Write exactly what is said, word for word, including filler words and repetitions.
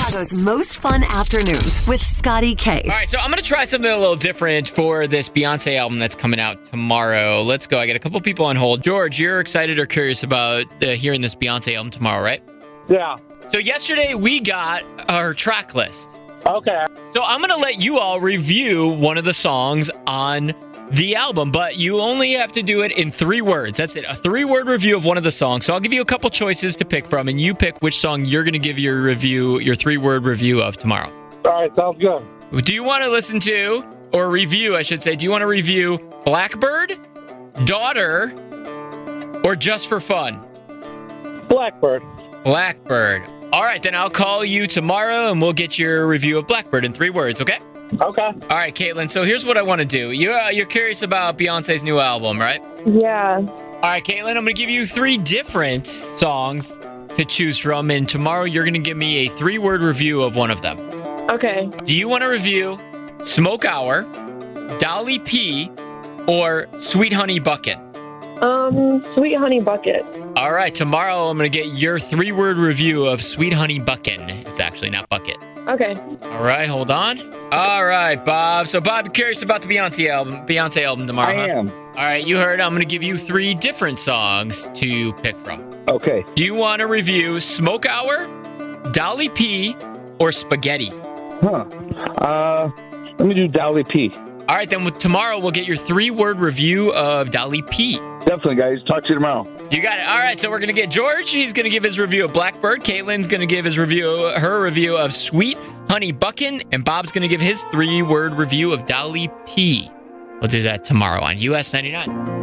Chicago's most fun afternoons with Scotty K. All right, so I'm going to try something a little different for this Beyonce album that's coming out tomorrow. Let's go. I got a couple people on hold. George, you're excited or curious about uh, hearing this Beyonce album tomorrow, right? Yeah. So yesterday we got our track list. Okay. So I'm going to let you all review one of the songs on the album, but you only have to do it in three words. That's it. A three-word review of one of the songs. So I'll give you a couple choices to pick from, and you pick which song you're going to give your review, your three-word review of tomorrow. All right, sounds good. Do you want to listen to, or review, I should say, do you want to review Blackbird, Daughter, or Just for Fun? Blackbird. Blackbird. All right, then I'll call you tomorrow, and we'll get your review of Blackbird in three words, okay? Okay. All right, Caitlin, so here's what I want to do. You, uh, you're curious about Beyonce's new album, right? Yeah. All right, Caitlin, I'm going to give you three different songs to choose from, and tomorrow you're going to give me a three-word review of one of them. Okay. Do you want to review Smoke Hour, Dolly P, or Sweet Honey Bucket? Um, Sweet Honey Bucket. All right, tomorrow I'm going to get your three-word review of Sweet Honey Bucket. It's actually not Bucket. Okay. All right, hold on. All right, Bob. So, Bob, you're curious about the Beyonce album, Beyonce album tomorrow, I huh? am. All right, you heard. I'm going to give you three different songs to pick from. Okay. Do you want to review Smoke Hour, Dolly P, or Spaghetti? Huh. Uh, let me do Dolly P. All right, then with, tomorrow we'll get your three-word review of Dolly P. Definitely, guys. Talk to you tomorrow. You got it. All right, so we're going to get George. He's going to give his review of Blackbird. Caitlin's going to give his review, her review of Sweet Honey Buckin', and Bob's going to give his three-word review of Dolly P. We'll do that tomorrow on U S ninety-nine.